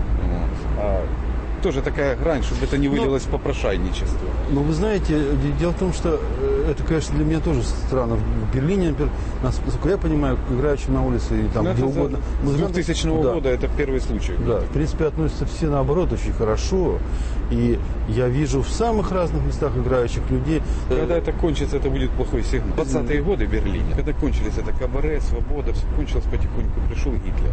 Тоже такая грань, чтобы это не вылилось в попрошайничество.
Ну, вы знаете, дело в том, что это, конечно, для меня тоже странно. В Берлине, например, насколько я понимаю, играющим на улице и там где угодно.
С 2000 года это первый случай.
Да, в принципе, относятся все наоборот очень хорошо. И я вижу в самых разных местах играющих людей.
Когда это кончится, это будет плохой сигнал. 20-е годы в Берлине, когда кончились это кабаре, свобода, все кончилось потихоньку, пришел Гитлер.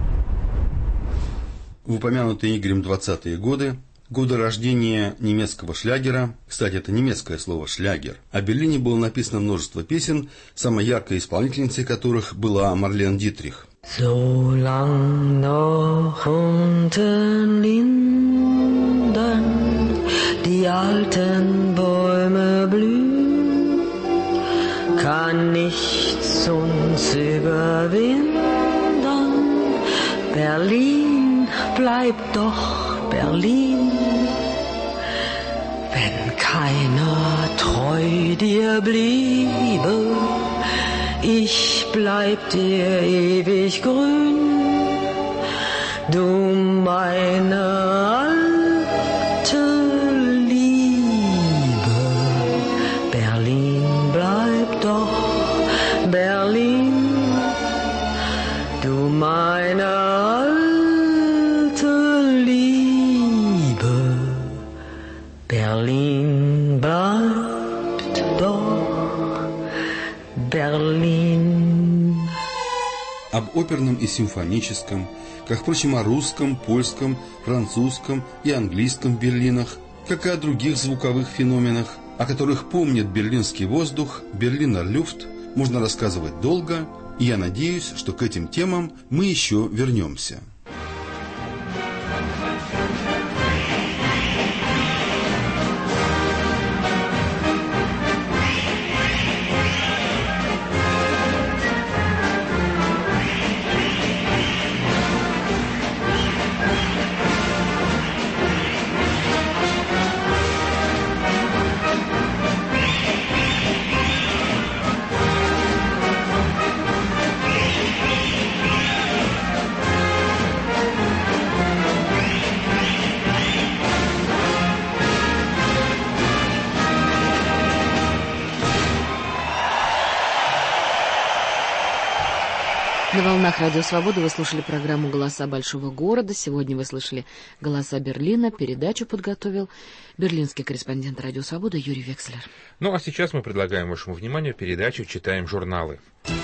В упомянутые Игорем 20-е годы, годы рождения немецкого шлягера, кстати, это немецкое слово «шлягер», о Берлине было написано множество песен, самой яркой исполнительницей которых была Марлен Дитрих.
So lang noch unten Linden die alten Bäume blühen, kann nichts uns überwinden. Berlin bleibt doch Berlin, wenn keiner treu dir bliebe, ich bleib dir ewig grün, du meine alte Liebe. Berlin bleibt doch Berlin, du meine alte Liebe. Berlin bleibt doch Berlin.
Об оперном и симфоническом, как, впрочем, о русском, польском, французском и английском Берлинах, как и о других звуковых феноменах, о которых помнит берлинский воздух, Берлинер Люфт, можно рассказывать долго, и я надеюсь, что к этим темам мы еще вернемся.
На волнах Радио Свобода вы слушали программу «Голоса большого города». Сегодня вы слышали «Голоса Берлина». Передачу подготовил берлинский корреспондент Радио Свобода Юрий Векслер.
Ну а сейчас мы предлагаем вашему вниманию передачу «Читаем журналы».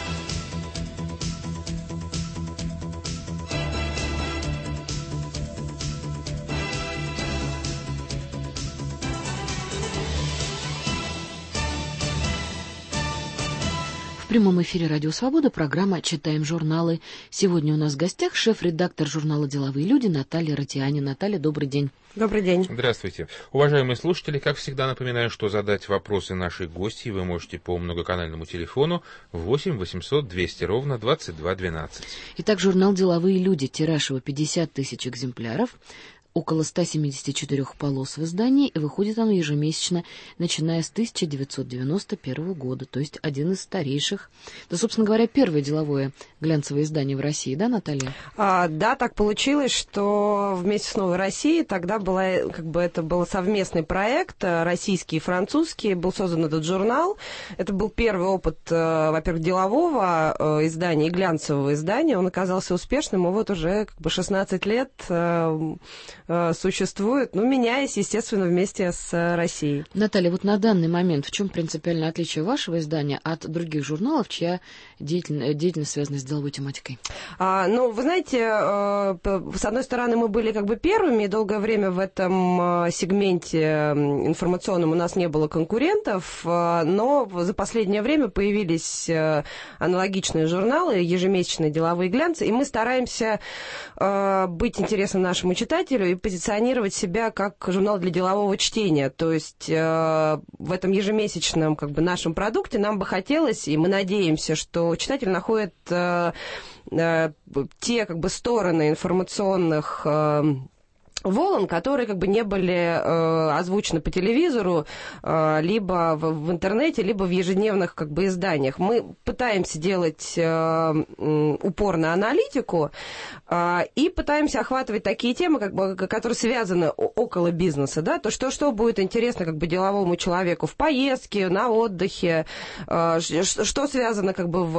В прямом эфире «Радио Свобода» программа «Читаем журналы». Сегодня у нас в гостях шеф-редактор журнала «Деловые люди» Наталья Ратиани. Наталья, добрый день.
Добрый день.
Здравствуйте. Уважаемые слушатели, как всегда напоминаю, что задать вопросы нашей гости вы можете по многоканальному телефону 8 800 200 ровно 22 12.
Итак, журнал «Деловые люди». Тираж его 50 тысяч экземпляров. около 174 полос в издании, и выходит оно ежемесячно, начиная с 1991 года, то есть один из старейших, да, собственно говоря, первое деловое глянцевое издание в России, да, Наталья?
Да, так получилось, что вместе с «Новой Россией» тогда это был совместный проект, российский и французский, был создан этот журнал. Это был первый опыт, во-первых, делового издания и глянцевого издания. Он оказался успешным, и вот уже 16 лет существует, меняясь, естественно, вместе с Россией.
Наталья, вот на данный момент в чем принципиальное отличие вашего издания от других журналов, чья деятельность связана с деловой тематикой?
Вы знаете, с одной стороны, мы были первыми, и долгое время в этом сегменте информационном у нас не было конкурентов, но за последнее время появились аналогичные журналы, ежемесячные деловые глянцы, и мы стараемся быть интересным нашему читателю и позиционировать себя как журнал для делового чтения. То есть в этом ежемесячном нашем продукте нам бы хотелось, и мы надеемся, что читатель находит те стороны информационных волн, которые не были озвучены по телевизору, либо в интернете, либо в ежедневных изданиях. Мы пытаемся делать упор на аналитику и пытаемся охватывать такие темы, которые связаны около бизнеса, да, то что будет интересно деловому человеку в поездке, на отдыхе, что связано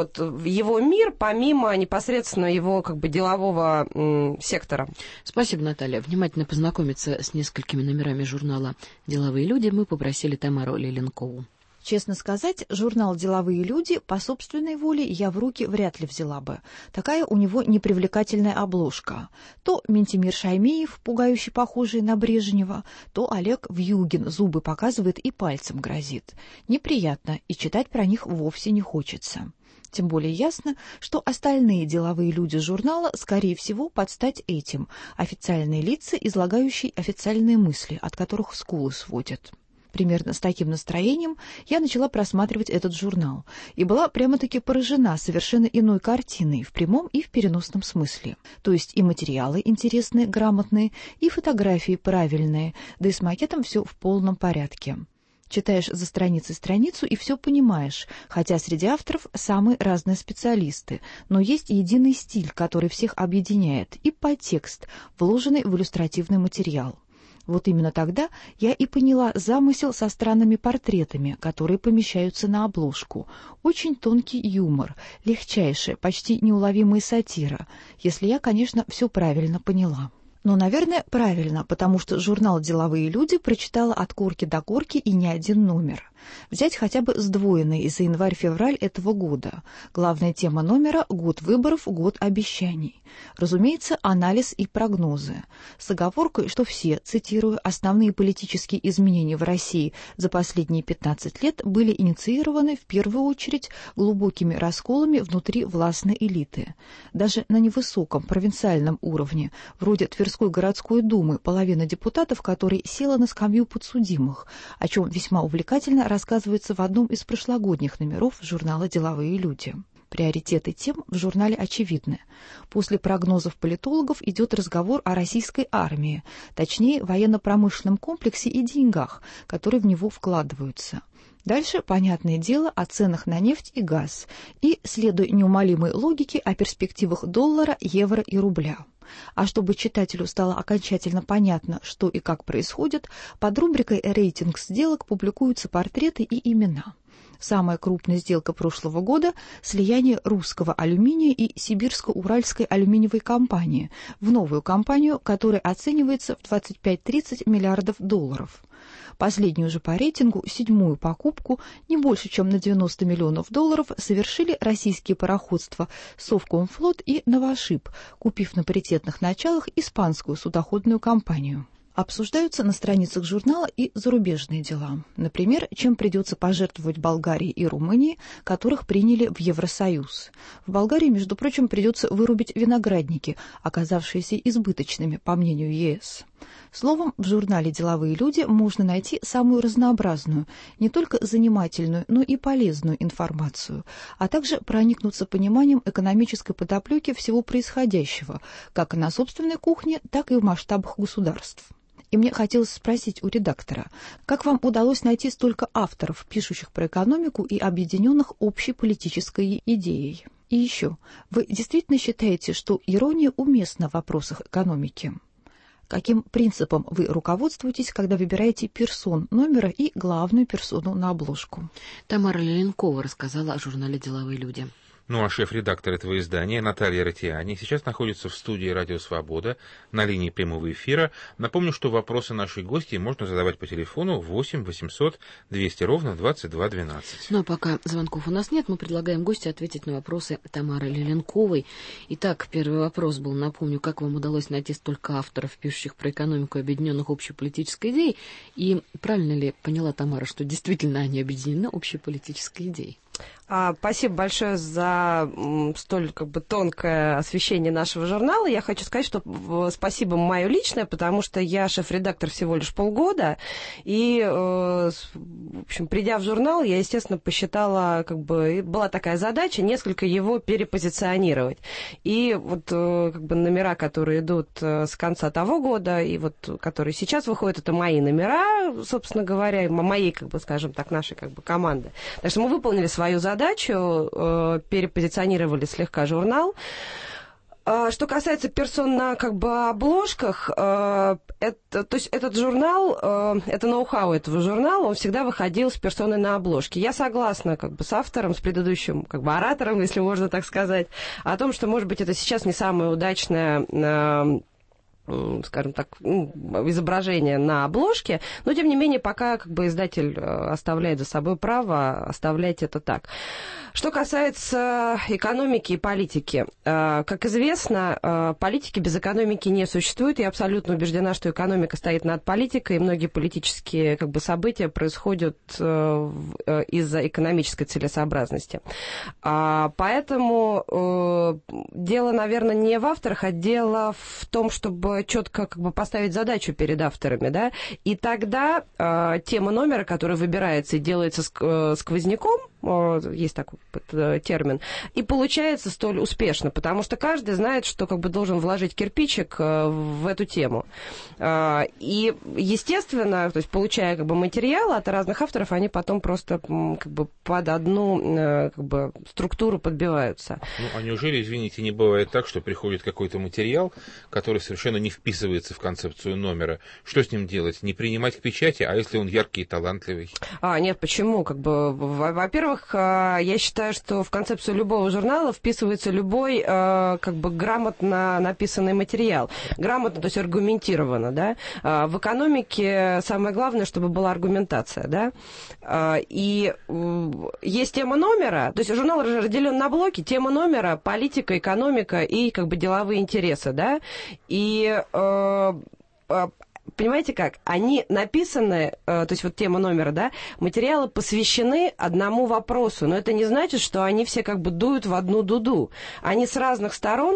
в его мир, помимо непосредственно его делового сектора.
Спасибо, Наталья. Внимательно познакомиться с несколькими номерами журнала «Деловые люди» мы попросили Тамару Леленкову.
Честно сказать, журнал «Деловые люди» по собственной воле я в руки вряд ли взяла бы. Такая у него непривлекательная обложка. То Ментимир Шаймиев, пугающе похожий на Брежнева, то Олег Вьюгин зубы показывает и пальцем грозит. Неприятно, и читать про них вовсе не хочется. Тем более ясно, что остальные деловые люди журнала, скорее всего, под стать этим, официальные лица, излагающие официальные мысли, от которых скулы сводят. Примерно с таким настроением я начала просматривать этот журнал и была прямо-таки поражена совершенно иной картиной в прямом и в переносном смысле. То есть и материалы интересные, грамотные, и фотографии правильные, да и с макетом все в полном порядке. Читаешь за страницей страницу и все понимаешь, хотя среди авторов самые разные специалисты, но есть единый стиль, который всех объединяет, и подтекст, вложенный в иллюстративный материал. Вот именно тогда я и поняла замысел со странными портретами, которые помещаются на обложку. Очень тонкий юмор, легчайшая, почти неуловимая сатира, если я, конечно, все правильно поняла. Но, наверное, правильно, потому что журнал «Деловые люди» прочитала от корки до корки и не один номер. Взять хотя бы сдвоенный за январь-февраль этого года. Главная тема номера – год выборов, год обещаний. Разумеется, анализ и прогнозы. С оговоркой, что все, цитирую, основные политические изменения в России за последние 15 лет были инициированы в первую очередь глубокими расколами внутри властной элиты. Даже на невысоком провинциальном уровне, вроде Тверской городской думы, половина депутатов, которой села на скамью подсудимых, о чем весьма увлекательно рассказывается в одном из прошлогодних номеров журнала «Деловые люди». Приоритеты тем в журнале очевидны. После прогнозов политологов идет разговор о российской армии, точнее, военно-промышленном комплексе и деньгах, которые в него вкладываются. Дальше, понятное дело, о ценах на нефть и газ и, следуя неумолимой логике, о перспективах доллара, евро и рубля. А чтобы читателю стало окончательно понятно, что и как происходит, под рубрикой «Рейтинг сделок» публикуются портреты и имена. Самая крупная сделка прошлого года – слияние русского алюминия и Сибирско-Уральской алюминиевой компании в новую компанию, которая оценивается в 25-30 миллиардов долларов. Последнюю же по рейтингу, седьмую покупку, не больше чем на 90 миллионов долларов, совершили российские пароходства «Совкомфлот» и «Новошип», купив на паритетных началах испанскую судоходную компанию. Обсуждаются на страницах журнала и зарубежные дела. Например, чем придется пожертвовать Болгарии и Румынии, которых приняли в Евросоюз. В Болгарии, между прочим, придется вырубить виноградники, оказавшиеся избыточными, по мнению ЕС. Словом, в журнале «Деловые люди» можно найти самую разнообразную, не только занимательную, но и полезную информацию, а также проникнуться пониманием экономической подоплеки всего происходящего, как на собственной кухне, так и в масштабах государств. И мне хотелось спросить у редактора, как вам удалось найти столько авторов, пишущих про экономику и объединенных общей политической идеей? И еще, вы действительно считаете, что ирония уместна в вопросах экономики? Каким принципом вы руководствуетесь, когда выбираете персон номера и главную персону на обложку?
Тамара Леленкова рассказала о журнале «Деловые люди».
Ну а шеф-редактор этого издания Наталья Ратиани сейчас находится в студии «Радио Свобода» на линии прямого эфира. Напомню, что вопросы нашей гости можно задавать по телефону 8 800 200 ровно 22 12.
Ну а пока звонков у нас нет, мы предлагаем гостю ответить на вопросы Тамары Леленковой. Итак, первый вопрос был, напомню, как вам удалось найти столько авторов, пишущих про экономику объединенных общей политической идеей, и правильно ли поняла Тамара, что действительно они объединены общей политической идеей?
Спасибо большое за столь тонкое освещение нашего журнала. Я хочу сказать, что спасибо мое личное, потому что я шеф-редактор всего лишь полгода. И, в общем, придя в журнал, я, естественно, посчитала, была такая задача несколько его перепозиционировать. И вот номера, которые идут с конца того года, и вот которые сейчас выходят, это мои номера, собственно говоря, моей, скажем так, нашей команды. Так что мы выполнили свою задачу, перепозиционировали слегка журнал. Что касается персон на обложках, то есть этот журнал, это ноу-хау этого журнала, он всегда выходил с персоной на обложке. Я согласна с автором, с предыдущим оратором, если можно так сказать, о том, что, может быть, это сейчас не самое удачное, скажем так, изображение на обложке, но, тем не менее, пока издатель оставляет за собой право оставлять это так. Что касается экономики и политики, как известно, политики без экономики не существует. Я абсолютно убеждена, что экономика стоит над политикой, и многие политические события происходят из-за экономической целесообразности. Поэтому дело, наверное, не в авторах, а дело в том, чтобы четко поставить задачу перед авторами, да, и тогда тема номера, которая выбирается и делается сквозняком, есть такой термин, и получается столь успешно, потому что каждый знает, что должен вложить кирпичик в эту тему. И, естественно, то есть, получая материалы от разных авторов, они потом просто под одну структуру подбиваются.
Ну, а неужели, извините, не бывает так, что приходит какой-то материал, который совершенно не вписывается в концепцию номера? Что с ним делать? Не принимать к печати, а если он яркий и талантливый?
Нет, почему? Во-первых, я считаю, что в концепцию любого журнала вписывается любой грамотно написанный материал. Грамотно, то есть аргументированно, да. В экономике самое главное, чтобы была аргументация, да. И есть тема номера, то есть журнал разделен на блоки, тема номера, политика, экономика и деловые интересы, да. И понимаете как? Они написаны, то есть вот тема номера, да, материалы посвящены одному вопросу, но это не значит, что они все дуют в одну дуду. Они с разных сторон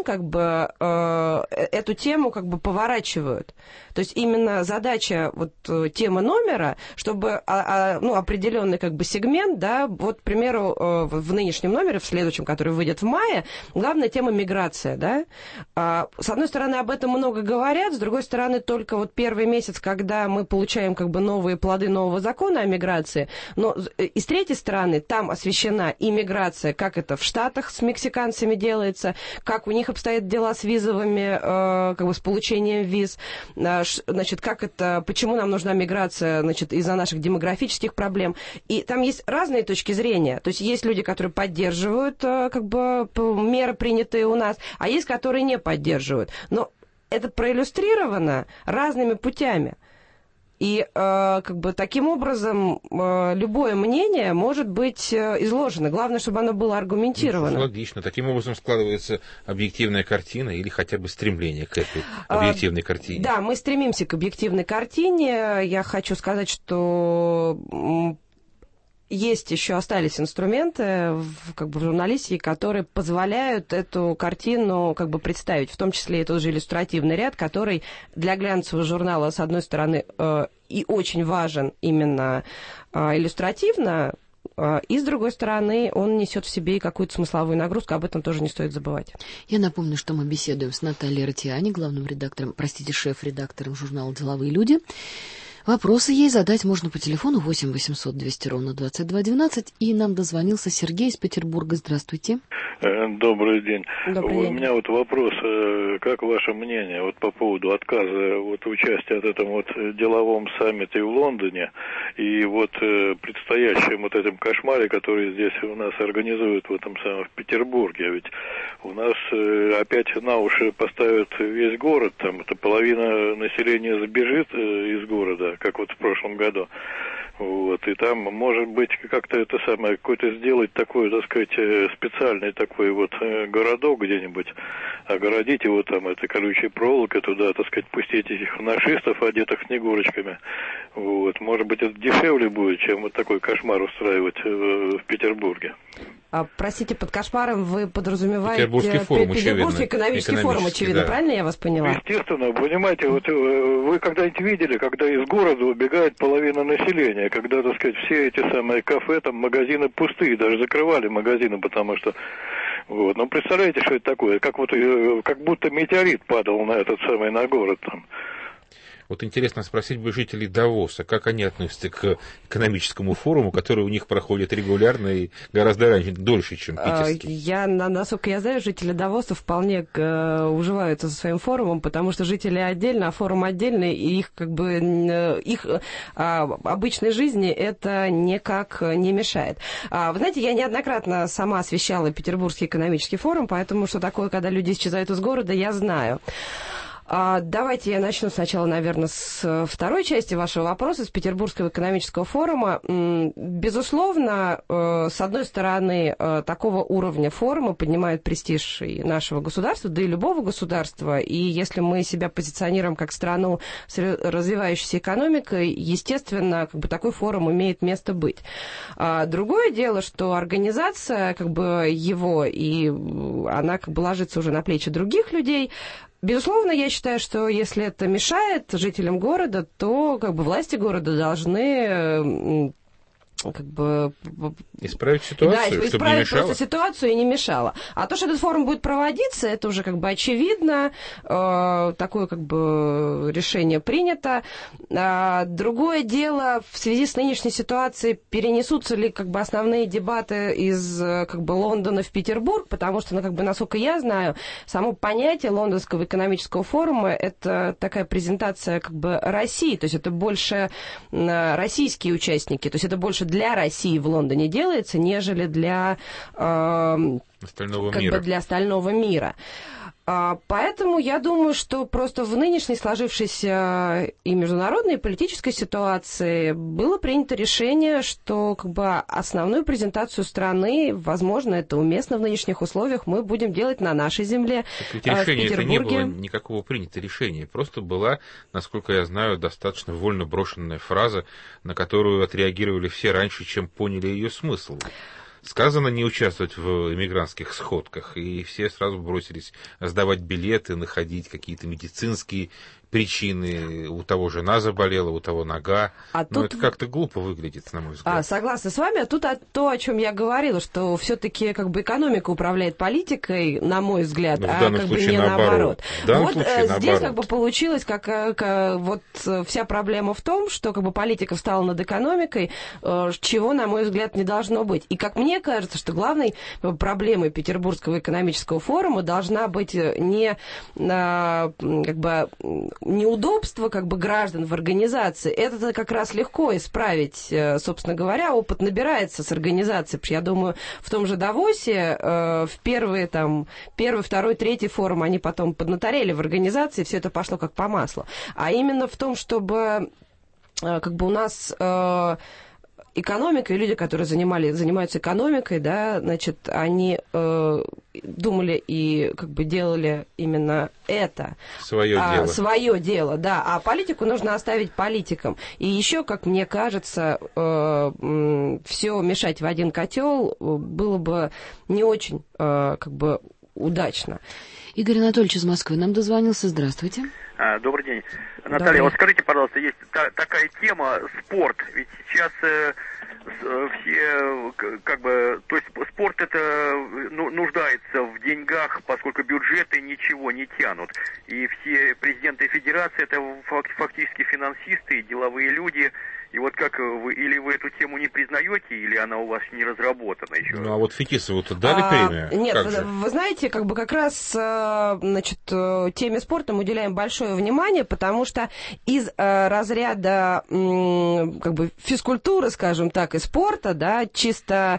эту тему поворачивают. То есть именно задача темы номера, чтобы определенный сегмент, да, вот, к примеру, в нынешнем номере, в следующем, который выйдет в мае, главная тема миграция, да. С одной стороны, об этом много говорят, с другой стороны, только первый месяц, когда мы получаем новые плоды нового закона о миграции, но и с третьей стороны, там освещена и миграция, как это в Штатах с мексиканцами делается, как у них обстоят дела с визовыми, с получением виз, почему нам нужна миграция, из-за наших демографических проблем. И там есть разные точки зрения. То есть есть люди, которые поддерживают меры, принятые у нас, а есть, которые не поддерживают. Но это проиллюстрировано разными путями. И таким образом любое мнение может быть изложено. Главное, чтобы оно было аргументировано.
Логично. Таким образом складывается объективная картина или хотя бы стремление к этой объективной картине.
Да, мы стремимся к объективной картине. Я хочу сказать, что есть еще остались инструменты в журналистике, которые позволяют эту картину представить, в том числе и тот же иллюстративный ряд, который для глянцевого журнала, с одной стороны, и очень важен именно иллюстративно, и, с другой стороны, он несет в себе и какую-то смысловую нагрузку, об этом тоже не стоит забывать.
Я напомню, что мы беседуем с Натальей Ратиани, главным редактором, шеф-редактором журнала «Деловые люди». Вопросы ей задать можно по телефону 8 800 200 ровно 2212. И нам дозвонился Сергей из Петербурга. Здравствуйте.
Добрый день.
Добрый день.
У меня вопрос. Как ваше мнение по поводу отказа участия в этом деловом саммите в Лондоне и предстоящем этим кошмаре, который здесь у нас организуют в Петербурге? Ведь у нас опять на уши поставят весь город, там это половина населения забежит из города, как в прошлом году. И там, может быть, как-то какой-то сделать такой, специальный такой городок где-нибудь, огородить его там этой колючей проволокой, туда, пустить этих фашистов, одетых снегурочками. Может быть, это дешевле будет, чем такой кошмар устраивать в Петербурге.
Простите, под кошмаром вы подразумеваете
Петербургский
экономический форум, очевидно, да. Правильно я вас поняла?
Естественно, понимаете, вы когда-нибудь видели, когда из города убегает половина населения, когда, все эти самые кафе, там, магазины пустые, даже закрывали магазины, потому что... Ну, представляете, что это такое? Как будто метеорит падал на город там.
Интересно спросить бы жителей Давоса, как они относятся к экономическому форуму, который у них проходит регулярно и гораздо раньше, дольше, чем питерский.
Насколько я знаю, жители Давоса вполне уживаются со своим форумом, потому что жители отдельно, а форум отдельный, и их обычной жизни это никак не мешает. Вы знаете, я неоднократно сама освещала Петербургский экономический форум, поэтому что такое, когда люди исчезают из города, я знаю. Давайте я начну сначала, наверное, с второй части вашего вопроса, с Петербургского экономического форума. Безусловно, с одной стороны, такого уровня форума поднимает престиж и нашего государства, да и любого государства. И если мы себя позиционируем как страну с развивающейся экономикой, естественно, такой форум имеет место быть. Другое дело, что организация его, и она ложится уже на плечи других людей. Безусловно, я считаю, что если это мешает жителям города, то власти города должны
исправить ситуацию,
да,
чтобы не мешало.
Просто ситуацию и не мешало. А то, что этот форум будет проводиться, это уже очевидно, такое решение принято. Другое дело, в связи с нынешней ситуацией, перенесутся ли основные дебаты из Лондона в Петербург, потому что, насколько я знаю, само понятие Лондонского экономического форума это такая презентация России, то есть это больше российские участники, то есть это больше для России в Лондоне делается, нежели для остального мира. Поэтому я думаю, что просто в нынешней сложившейся и международной, и политической ситуации было принято решение, что основную презентацию страны, возможно, это уместно в нынешних условиях, мы будем делать на нашей земле, в Петербурге.
Это не было никакого принятого решения, просто была, насколько я знаю, достаточно вольно брошенная фраза, на которую отреагировали все раньше, чем поняли ее смысл. Сказано не участвовать в эмигрантских сходках, и все сразу бросились сдавать билеты, находить какие-то медицинские причины. У того жена заболела, у того нога. Но это как-то глупо выглядит, на мой взгляд.
Согласна с вами. А тут то, о чем я говорила, что все-таки экономика управляет политикой, на мой взгляд,
в данном случае
не наоборот.
В данном случае
здесь получилось, вся проблема в том, что политика встала над экономикой, чего, на мой взгляд, не должно быть. И как мне кажется, что главной проблемой Петербургского экономического форума должна быть не неудобства граждан в организации. Это как раз легко исправить, собственно говоря, опыт набирается с организацией. Потому что я думаю, в том же Давосе в первый, второй, третий форум они потом поднаторели в организации, все это пошло как по маслу. А именно в том, чтобы у нас экономикой, люди, которые занимаются экономикой, да, значит, они думали и как бы делали именно это. Свое дело, да. А политику нужно оставить политикам. И еще, как мне кажется, все мешать в один котел было бы не очень как бы удачно.
Игорь Анатольевич из Москвы нам дозвонился. Здравствуйте.
Добрый день. Наталья, вот скажите, пожалуйста, есть такая тема спорт. Ведь сейчас все, как бы, то есть спорт это нуждается в деньгах, поскольку бюджеты ничего не тянут. И все президенты федерации это фактически финансисты, деловые люди. И вот как вы, или вы эту тему не признаете, или она у вас не разработана еще?
Ну, а вот Фетисову-то дали премию?
Нет, вы знаете, как бы как раз, значит, теме спорта мы уделяем большое внимание, потому что из разряда, как бы, физкультуры, скажем так, и спорта, да, чисто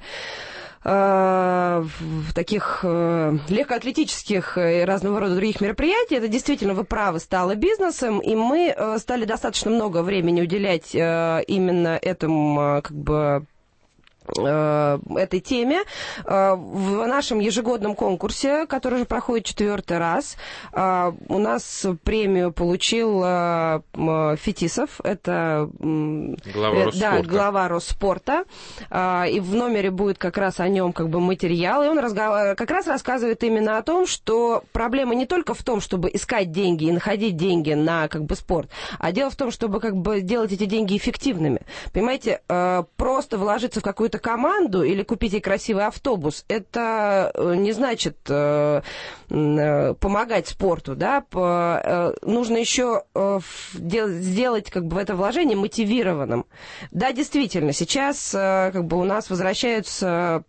таких легкоатлетических и разного рода других мероприятий, это действительно, вы правы, стало бизнесом, и мы стали достаточно много времени уделять именно этому, как бы, этой теме. В нашем ежегодном конкурсе, который уже проходит 4-й раз, у нас премию получил Фетисов, это глава Росспорта, и в номере будет как раз о нем как бы материал, и он как раз рассказывает именно о том, что проблема не только в том, чтобы искать деньги и находить деньги на как бы спорт, а дело в том, чтобы как бы делать эти деньги эффективными. Понимаете, просто вложиться в какую-то команду или купить ей красивый автобус, это не значит помогать спорту, да, нужно еще сделать как бы это вложение мотивированным. Да, действительно, сейчас как бы у нас возвращаются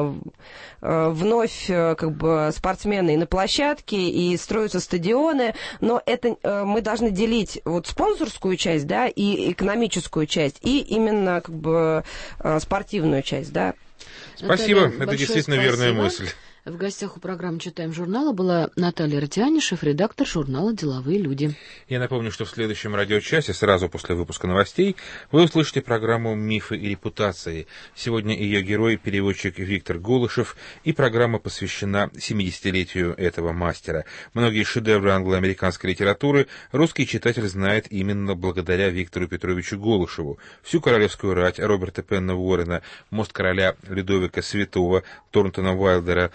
вновь как бы спортсмены и на площадке, и строятся стадионы, но это мы должны делить вот спонсорскую часть, да, и экономическую часть, и именно как бы спортивную часть, да.
Спасибо,
Наталья,
это действительно верная мысль.
В гостях у программы «Читаем журнала» была Наталья Ратиани, шеф-редактор журнала «Деловые люди».
Я напомню, что в следующем радиочасе, сразу после выпуска новостей, вы услышите программу «Мифы и репутации». Сегодня ее герой, переводчик Виктор Голышев, и программа посвящена 70-летию этого мастера. Многие шедевры англо-американской литературы русский читатель знает именно благодаря Виктору Петровичу Голышеву. Всю королевскую рать Роберта Пенна Уоррена, «Мост короля» Людовика Святого, Торнтона Уайлдера,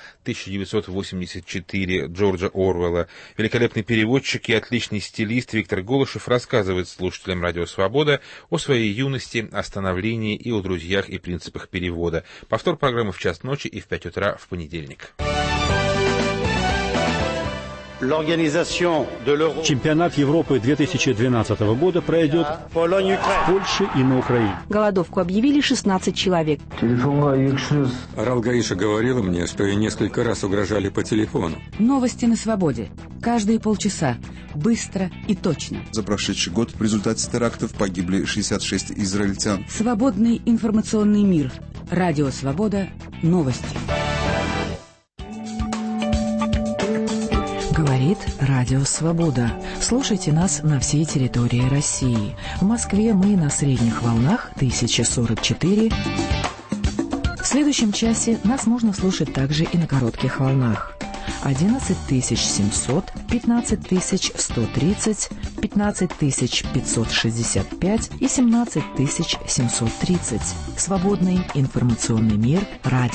1984 Джорджа Оруэлла. Великолепный переводчик и отличный стилист Виктор Голышев рассказывает слушателям «Радио Свобода» о своей юности, о становлении и о друзьях и принципах перевода. Повтор программы в 1:00 ночи и в 5 утра в понедельник.
Чемпионат Европы 2012 года пройдет в Польше и на Украине.
Голодовку объявили 16 человек.
Арал Гаиша говорила мне, что ей несколько раз угрожали по телефону.
Новости на свободе. Каждые полчаса. Быстро и точно.
За прошедший год в результате терактов погибли 66 израильтян.
Свободный информационный мир. Радио Свобода. Новости.
Говорит Радио Свобода. Слушайте нас на всей территории России. В Москве мы на средних волнах 1044. В следующем часе нас можно слушать также и на коротких волнах. 11700, 15130, 15565 и 17730. Свободный информационный мир. Радио.